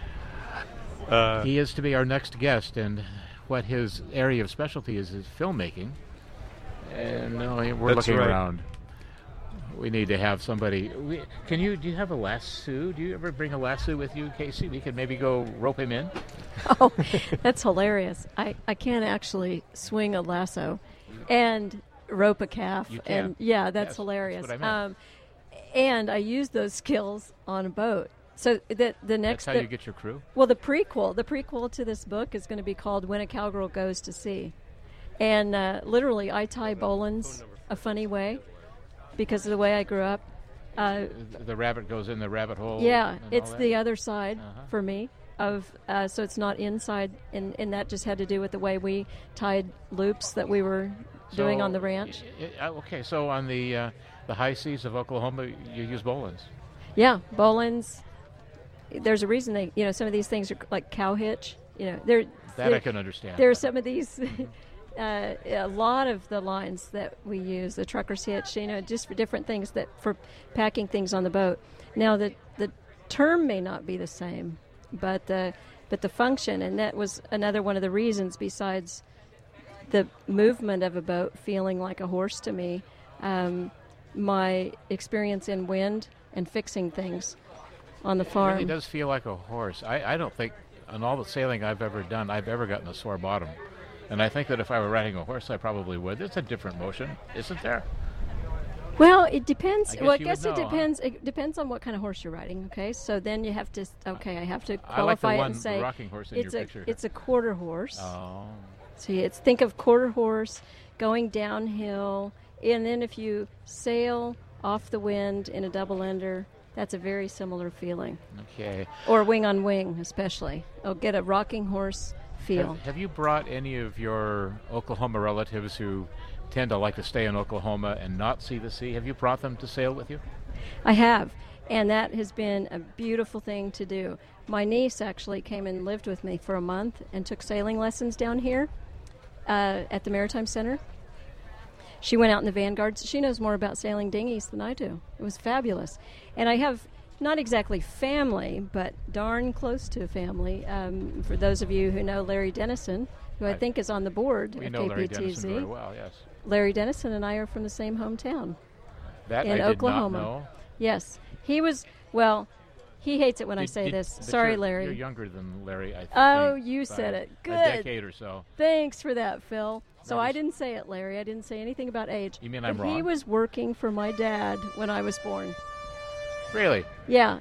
he is to be our next guest, and what his area of specialty is filmmaking. And we're looking around. We need to have somebody. Do you have a lasso? Do you ever bring a lasso with you, Casey? We could maybe go rope him in. Oh, that's hilarious. I can't actually swing a lasso and rope a calf. You can. And yeah, that's hilarious. That's what I meant. and I used those skills on a boat. So the next, That's how you get your crew? well, the prequel to this book is going to be called When a Cowgirl Goes to Sea. And literally, I tie bowlines a funny way because of the way I grew up. The rabbit goes in the rabbit hole? Yeah, and it's all the that? other side for me. So it's not inside, and that just had to do with the way we tied loops that we were doing on the ranch. Okay, so on the high seas of Oklahoma, you use bowlines. Yeah, bowlines. There's a reason some of these things are like cow hitch. I can understand. There are some of these, a lot of the lines that we use, the trucker's hitch, just for different things for packing things on the boat. Now, the term may not be the same, but the function, and that was another one of the reasons besides the movement of a boat feeling like a horse to me, my experience in wind and fixing things on the farm. It really does feel like a horse. I don't think on all the sailing I've ever done, I've ever gotten a sore bottom. And I think that if I were riding a horse, I probably would. It's a different motion, isn't there? Well, it depends. I guess It depends. It depends on what kind of horse you're riding. Okay, so then you have to. Okay, I have to I like the qualify it one, and say the rocking horse in your picture. it's a quarter horse. Oh. So think of quarter horse going downhill, and then if you sail off the wind in a double ender, that's a very similar feeling. Okay. Or wing on wing, especially. It'll get a rocking horse feel. Have you brought any of your Oklahoma relatives who tend to like to stay in Oklahoma and not see the sea? Have you brought them to sail with you? I have, and that has been a beautiful thing to do. My niece actually came and lived with me for a month and took sailing lessons down here at the Maritime Center. She went out in the Vanguard. She knows more about sailing dinghies than I do. It was fabulous. And I have not exactly family, but darn close to family. For those of you who know Larry Dennison, who I think is on the board We of know KPTZ. Larry Dennison very well, yes. Larry Dennison and I are from the same hometown. That in I did Oklahoma. not know. Yes. He was, he hates it when I say this. But Sorry, you're, Larry. You're younger than Larry, I think. Oh, you by said it. Good. A decade or so. Thanks for that, Phil. So That I is- didn't say it, Larry. I didn't say anything about age. You mean But I'm wrong? He was working for my dad when I was born. Really? Yeah,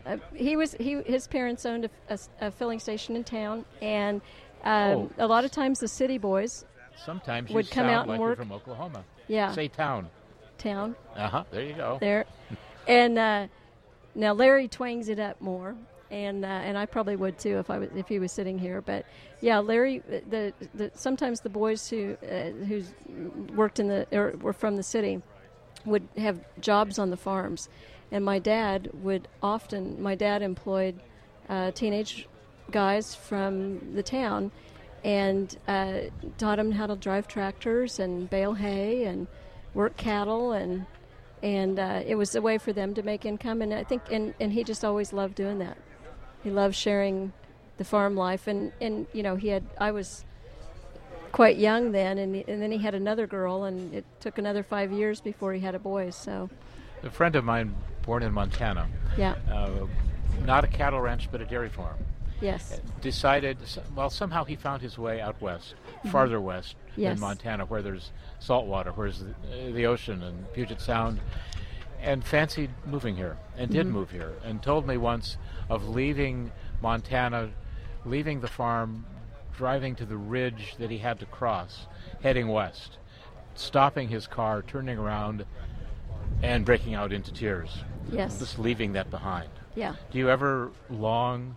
his parents owned a filling station in town, and a lot of times the city boys, Sometimes you would come sound out and like work. you're from Oklahoma. Yeah. Say town. town There you go. there, and now Larry twangs it up more, and I probably would too if he was sitting here. But yeah, Larry, sometimes the boys who worked or were from the city would have jobs on the farms, and my dad employed teenage guys from the town and taught them how to drive tractors and bale hay and work cattle, and it was a way for them to make income. And I think and he just always loved doing that. He loved sharing the farm life, and I was quite young then, and then he had another girl, and it took another 5 years before he had a boy. So A friend of mine born in Montana, yeah, not a cattle ranch but a dairy farm, yes, decided, somehow he found his way out west, farther west Yes. in Montana, where there's salt water, where's the ocean and Puget Sound, and fancied moving here, and did move here, and told me once of leaving Montana, leaving the farm, driving to the ridge that he had to cross, heading west, stopping his car, turning around, and breaking out into tears. yes, Just leaving that behind. yeah. Do you ever long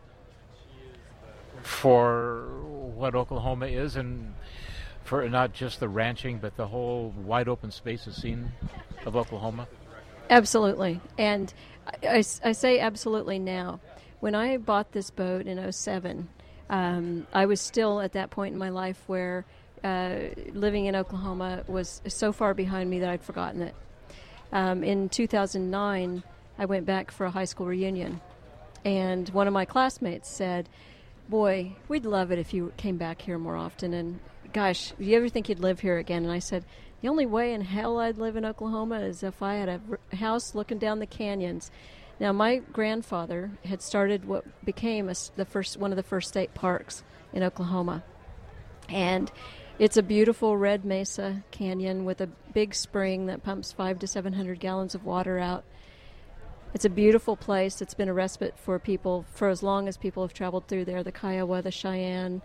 for what Oklahoma is, and for not just the ranching, but the whole wide open spaces scene of Oklahoma? Absolutely. And I say absolutely now. When I bought this boat in 2007, I was still at that point in my life where living in Oklahoma was so far behind me that I'd forgotten it. In 2009, I went back for a high school reunion, and one of my classmates said, "Boy, we'd love it if you came back here more often, and gosh, do you ever think you'd live here again?" And I said, "The only way in hell I'd live in Oklahoma is if I had a house looking down the canyons." Now, my grandfather had started what became one of the first state parks in Oklahoma, and it's a beautiful red mesa canyon with a big spring that pumps 500 to 700 gallons of water out. It's a beautiful place. It's been a respite for people for as long as people have traveled through there, the Kiowa, the Cheyenne,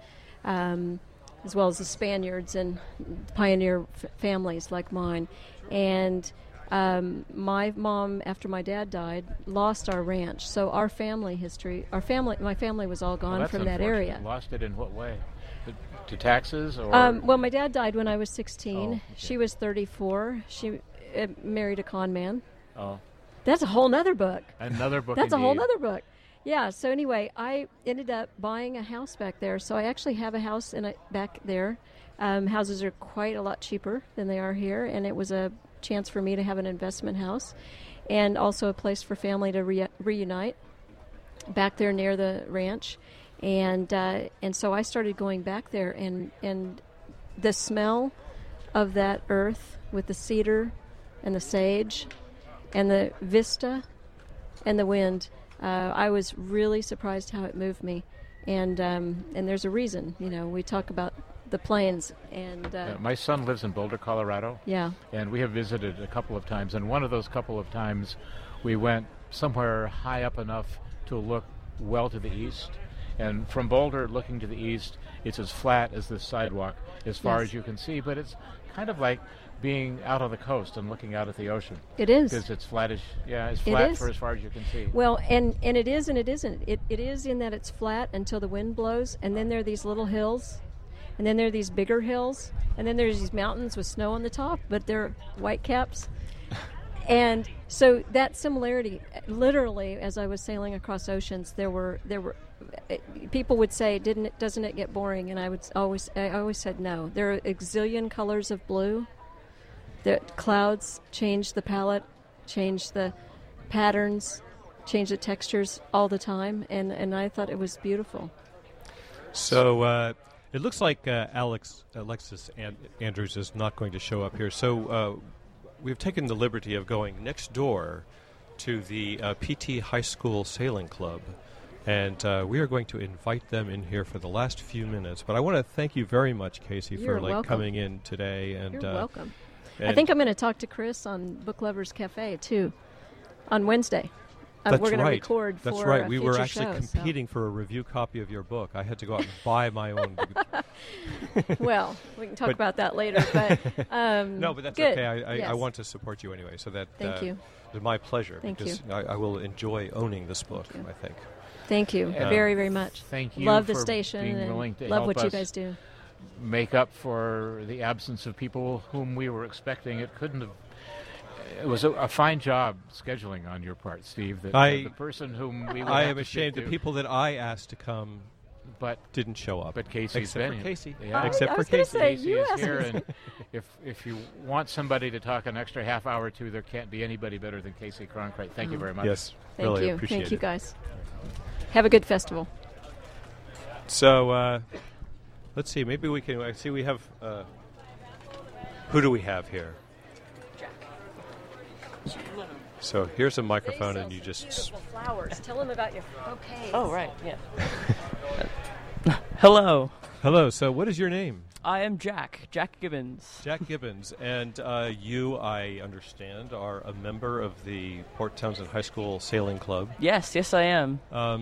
as well as the Spaniards and pioneer families like mine. And my mom, after my dad died, lost our ranch. So our family history, my family was all gone from that area. Lost it in what way? To taxes? Or? Well, my dad died when I was 16. Oh, okay. She was 34. She married a con man. Oh. That's a whole nother book. Another book. That's indeed. a whole nother book. Yeah, so anyway, I ended up buying a house back there. So I actually have a house back there. Houses are quite a lot cheaper than they are here, and it was a chance for me to have an investment house and also a place for family to reunite back there near the ranch. And so I started going back there, and the smell of that earth with the cedar and the sage and the vista and the wind, I was really surprised how it moved me. And there's a reason. We talk about the plains. And my son lives in Boulder, Colorado. Yeah. And we have visited a couple of times. And one of those couple of times, we went somewhere high up enough to look well to the east. And from Boulder, looking to the east, it's as flat as this sidewalk as far as you can see. But it's kind of like being out on the coast and looking out at the ocean. It is. Because it's flattish. Yeah, it's flat for as far as you can see. Well, and it is and it isn't. It is in that it's flat until the wind blows, and then there are these little hills, and then there are these bigger hills, and then there's these mountains with snow on the top, but they're white caps. And so that similarity, literally, as I was sailing across oceans, there were people would say, doesn't it get boring? And I always said no. There are a gazillion colors of blue. The clouds change the palette, change the patterns, change the textures all the time, and I thought it was beautiful. So it looks like Alexis Andrews is not going to show up here. So we've taken the liberty of going next door to the PT High School Sailing Club, and we are going to invite them in here for the last few minutes. But I want to thank you very much, Casey, You're for welcome. coming in today. And You're welcome. I think I'm going to talk to Chris on Book Lovers Cafe, too, on Wednesday. That's we're going to right. record That's for right. a We were future actually show, competing for a review copy of your book. I had to go out and buy my own. Well, we can talk about that later. But no, but that's good. okay. I want to support you anyway. So that Thank you. It's my pleasure. Thank because you. I will enjoy owning this book, I think. Thank you very, very much. Thank you. Love the for station being and willing to love help what you us guys do. Make up for the absence of people whom we were expecting. It couldn't have. It was a fine job scheduling on your part, Steve. The person whom we. I am ashamed. The people that I asked to come, but didn't show up. But Casey's except been for Casey. Yeah. Except I for was gonna Casey. say, Casey you is asked here, me. and if you want somebody to talk an extra half hour to, there can't be anybody better than Casey Cronkite. Thank you very much. Yes, Thank really you. appreciate Thank you, it. guys. Have a good festival. So let's see. Maybe we can. I see we have. Who do we have here? So here's a microphone, and you just. Flowers. Tell them about your bouquets. Oh, right, yeah. Hello. Hello. So what is your name? I am Jack Gibbons. Jack Gibbons, and you, I understand, are a member of the Port Townsend High School Sailing Club. Yes, I am.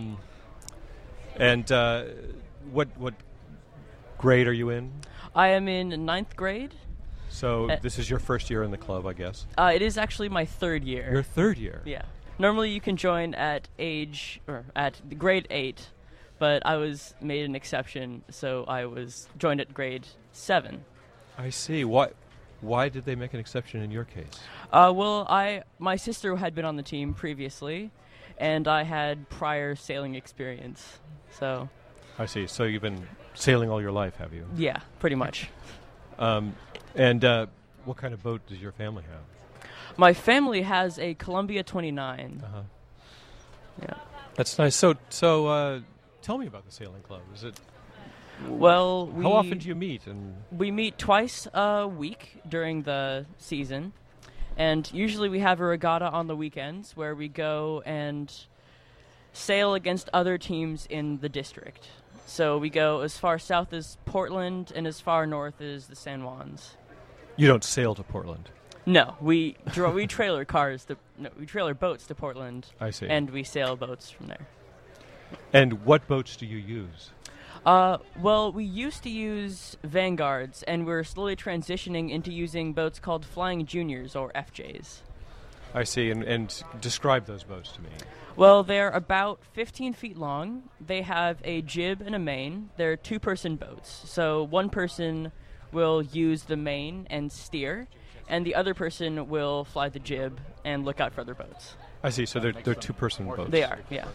And what grade are you in? I am in 9th grade. So this is your first year in the club, I guess. It is actually my 3rd year. Your 3rd year? Yeah. Normally you can join at grade 8, but I was made an exception, so I was joined at grade 7. I see. Why did they make an exception in your case? Well, my sister had been on the team previously, and I had prior sailing experience. So. I see. So you've been sailing all your life, have you? Yeah, pretty much. And what kind of boat does your family have? My family has a Columbia 29. Uh-huh. Yeah. That's nice. So tell me about the sailing club. Is it? Well, how often do you meet? And we meet twice a week during the season, and usually we have a regatta on the weekends where we go and sail against other teams in the district. So we go as far south as Portland and as far north as the San Juans. You don't sail to Portland? No, we trailer we trailer boats to Portland. I see. And we sail boats from there. And what boats do you use? Well, we used to use Vanguards, and we're slowly transitioning into using boats called Flying Juniors, or FJs. I see, and describe those boats to me. Well, they're about 15 feet long. They have a jib and a main. They're two-person boats, so one person will use the main and steer, and the other person will fly the jib and look out for other boats. I see, so they're two-person boats. They are, yeah.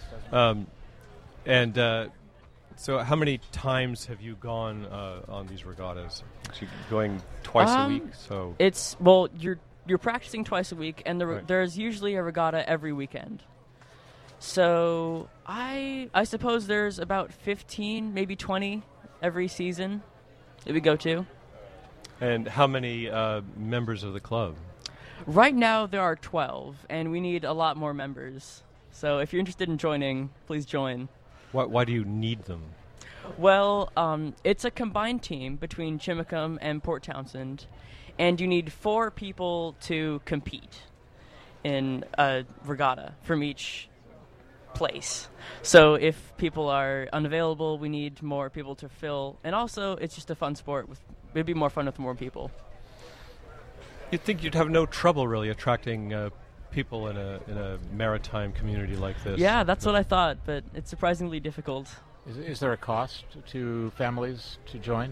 So how many times have you gone on these regattas? So going twice a week. So you're practicing twice a week, and Right. there's usually a regatta every weekend. So I suppose there's about 15, maybe 20 every season that we go to. And how many members of the club? Right now there are 12, and we need a lot more members. So if you're interested in joining, please join. Why do you need them? Well, it's a combined team between Chimacum and Port Townsend, and you need 4 people to compete in a regatta from each place. So if people are unavailable, we need more people to fill, and also it's just a fun sport. It'd be more fun with more people. You'd think you'd have no trouble really attracting people in a maritime community like this. Yeah, that's what I thought, but it's surprisingly difficult. Is there a cost to families to join?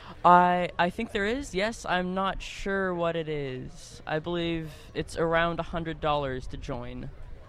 I think there is, yes. I'm not sure what it is. I believe it's around $100 to join.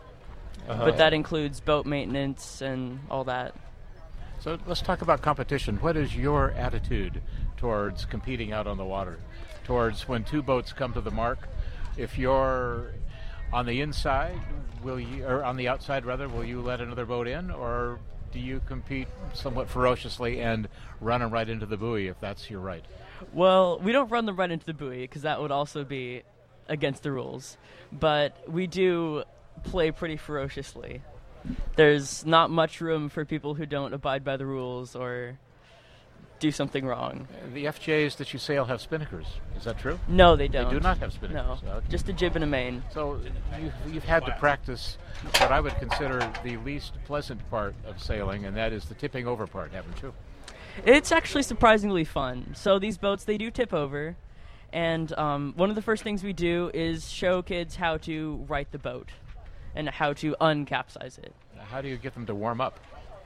But that includes boat maintenance and all that. So let's talk about competition. What is your attitude towards competing out on the water? Towards when 2 boats come to the mark, if you're on the inside, or on the outside rather, will you let another boat in, or do you compete somewhat ferociously and run them right into the buoy if that's your right? Well, we don't run them right into the buoy because that would also be against the rules. But we do play pretty ferociously. There's not much room for people who don't abide by the rules or do something wrong. The FJs that you sail have spinnakers. Is that true? No, they don't. They do not have spinnakers. No, Okay. just a jib and a main. So you've had to practice what I would consider the least pleasant part of sailing, and that is the tipping over part, haven't you? It's actually surprisingly fun. So these boats, they do tip over, and one of the first things we do is show kids how to right the boat and how to uncapsize it. How do you get them to warm up?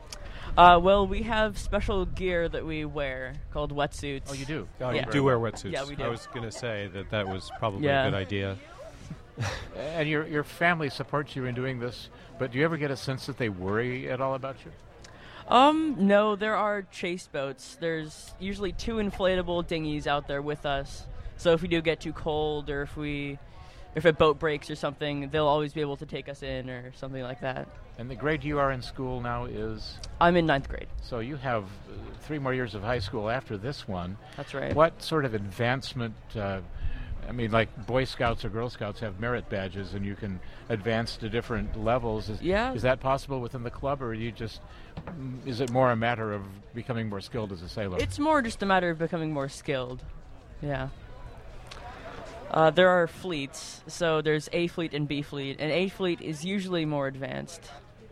Well, we have special gear that we wear called wetsuits. Oh, you do? Oh, Yeah. you do wear wetsuits. Yeah, we do. I was going to say that was probably Yeah. a good idea. And your family supports you in doing this, but do you ever get a sense that they worry at all about you? No, there are chase boats. There's usually 2 inflatable dinghies out there with us. So if we do get too cold, or if a boat breaks or something, they'll always be able to take us in or something like that. And the grade you are in school now is? I'm in 9th grade. So you have 3 more years of high school after this one. That's right. What sort of advancement, like Boy Scouts or Girl Scouts have merit badges and you can advance to different levels. Is that possible within the club, or is it more a matter of becoming more skilled as a sailor? It's more just a matter of becoming more skilled. Yeah. There are fleets, so there's A fleet and B fleet, and A fleet is usually more advanced.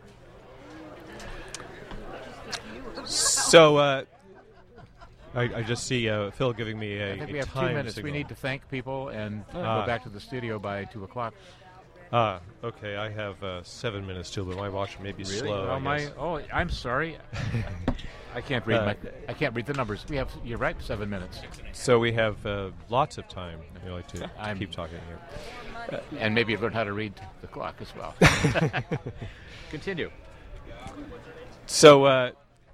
So I just see Phil giving me a I think we have time 2 minutes. signal. We need to thank people and go back to the studio by 2 o'clock. Okay, I have 7 minutes too, but my watch may be Really? slow. I guess. I'm sorry. I can't read I can't read the numbers. You're right, 7 minutes. So we have lots of time. I like to I'm- keep talking here. And maybe you've learned how to read the clock as well. Continue. So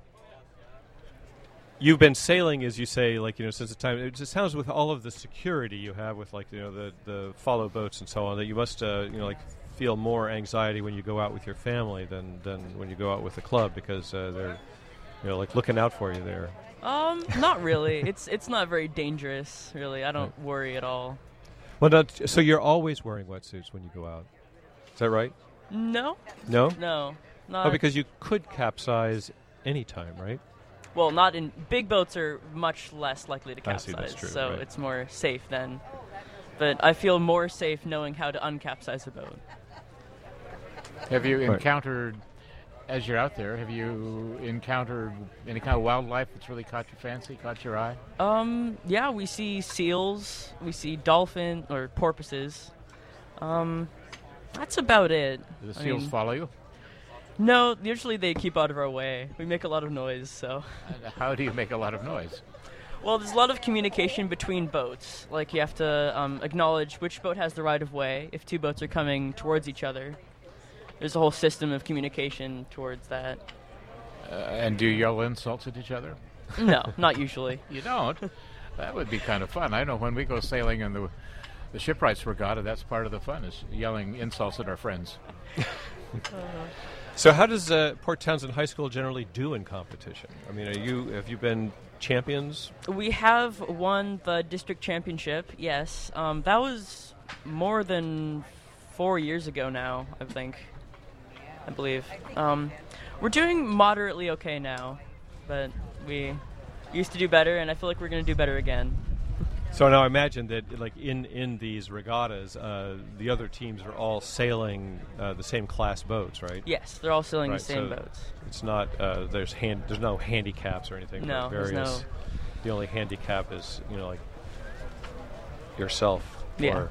you've been sailing, as you say, since the time. It just sounds with all of the security you have with, the follow boats and so on, that you must, feel more anxiety when you go out with your family than when you go out with the club, because they're, looking out for you there. Not really. It's not very dangerous, really. I don't worry at all. Well, so you're always wearing wetsuits when you go out. Is that right? No. No? No. Not. Oh, because you could capsize anytime, right? Well, not in big boats are much less likely to I see, capsize, that's true, so right. it's more safe then. but I feel more safe knowing how to uncapsize a boat. Have you encountered, as you're out there, have you encountered any kind of wildlife that's really caught your fancy, caught your eye? Yeah, we see seals, we see dolphin or porpoises. That's about it. Do the seals follow you? No, usually they keep out of our way. We make a lot of noise, so. And how do you make a lot of noise? Well, there's a lot of communication between boats. Like, you have to acknowledge which boat has the right of way if two boats are coming towards each other. There's a whole system of communication towards that. And do you yell insults at each other? No, not usually. You don't? That would be kind of fun. I know when we go sailing in the Shipwrights Regatta, that's part of the fun, is yelling insults at our friends. So how does Port Townsend High School generally do in competition? I mean, have you been champions? We have won the district championship, yes. That was more than 4 years ago now, I believe. We're doing moderately okay now, but we used to do better, and I feel like we're going to do better again. So now I imagine that, like in these regattas, the other teams are all sailing the same class boats, right? Yes, they're all sailing Right, the same so boats. It's not there's no handicaps or anything. No, for there's various. no. The only handicap is like yourself. Yeah.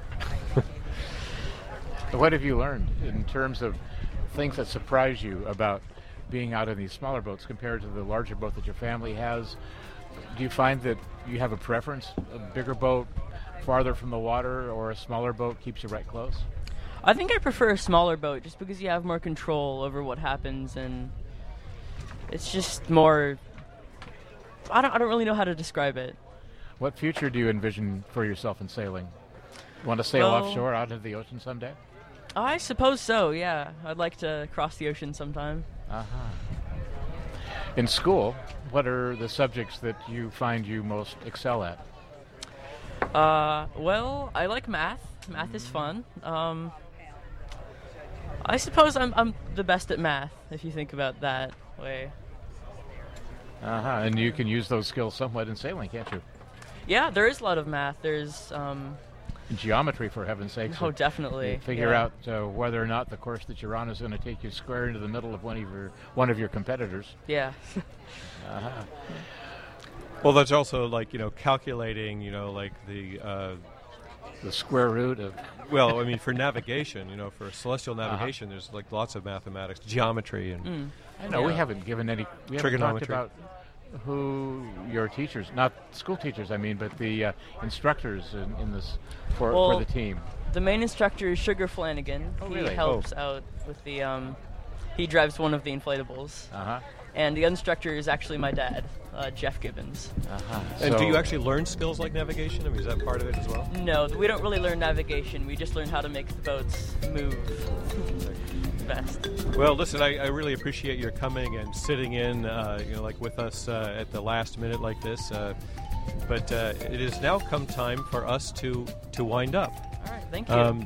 What have you learned in terms of things that surprise you about being out in these smaller boats compared to the larger boat that your family has? Do you find that you have a preference, a bigger boat farther from the water, or a smaller boat keeps you right close? I think I prefer a smaller boat just because you have more control over what happens, and it's just more. I don't really know how to describe it. What future do you envision for yourself in sailing? Want to sail Well, offshore out into the ocean someday? I suppose so, yeah. I'd like to cross the ocean sometime. In school, what are the subjects that you find you most excel at? Well, I like math. Math is fun. I suppose I'm the best at math, if you think about that way. And you can use those skills somewhat in sailing, can't you? Yeah, there is a lot of math. There's Geometry, for heaven's sake. Oh, definitely. You figure yeah. out whether or not the course that you're on is going to take you square into the middle of one of your competitors. Yeah. Well, there's also calculating, the square root of. Well, I mean, for navigation, for celestial navigation, there's lots of mathematics, geometry, and I know we haven't given any. We haven't talked Trigonometry. about who your teachers, not school teachers, I mean, but the instructors in this for the team. The main instructor is Sugar Flanagan. Oh, he really? helps out with the. He drives one of the inflatables. And the instructor is actually my dad, Jeff Gibbons. And do you actually learn skills like navigation? I mean, is that part of it as well? No, we don't really learn navigation. We just learn how to make the boats move best. Well, listen, I really appreciate your coming and sitting in, with us at the last minute like this. But it has now come time for us to wind up. All right, thank you.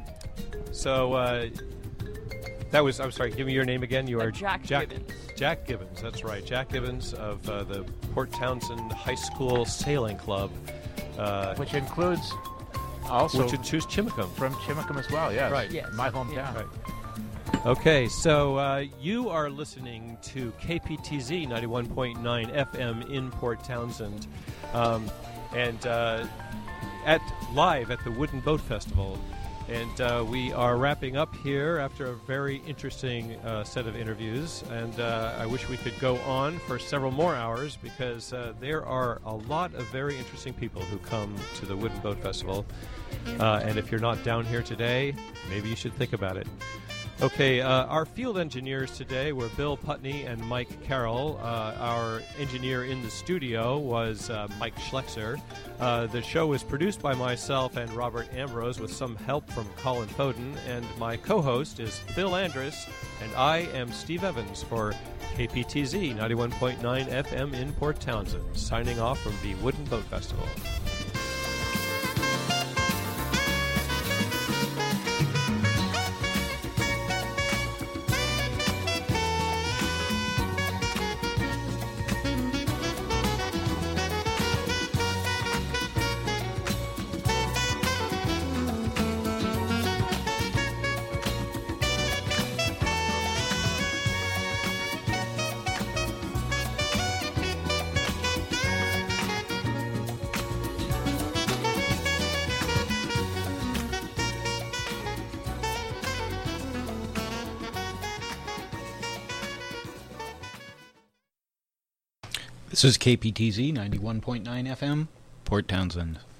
That was, I'm sorry, give me your name again. You are Jack Gibbons. Jack Gibbons, that's right. Jack Gibbons of the Port Townsend High School Sailing Club. Which includes also Chimacum. From Chimacum as well, yes. Right. Yes. My hometown. Right. Okay, so you are listening to KPTZ 91.9 FM in Port Townsend, and live at the Wooden Boat Festival. And we are wrapping up here after a very interesting set of interviews. And I wish we could go on for several more hours because there are a lot of very interesting people who come to the Wooden Boat Festival. And if you're not down here today, maybe you should think about it. Okay, our field engineers today were Bill Putney and Mike Carroll. Our engineer in the studio was Mike Schlexer. The show was produced by myself and Robert Ambrose with some help from Colin Foden. And my co-host is Phil Andrus, and I am Steve Evans for KPTZ 91.9 FM in Port Townsend, signing off from the Wooden Boat Festival. This is KPTZ 91.9 FM, Port Townsend.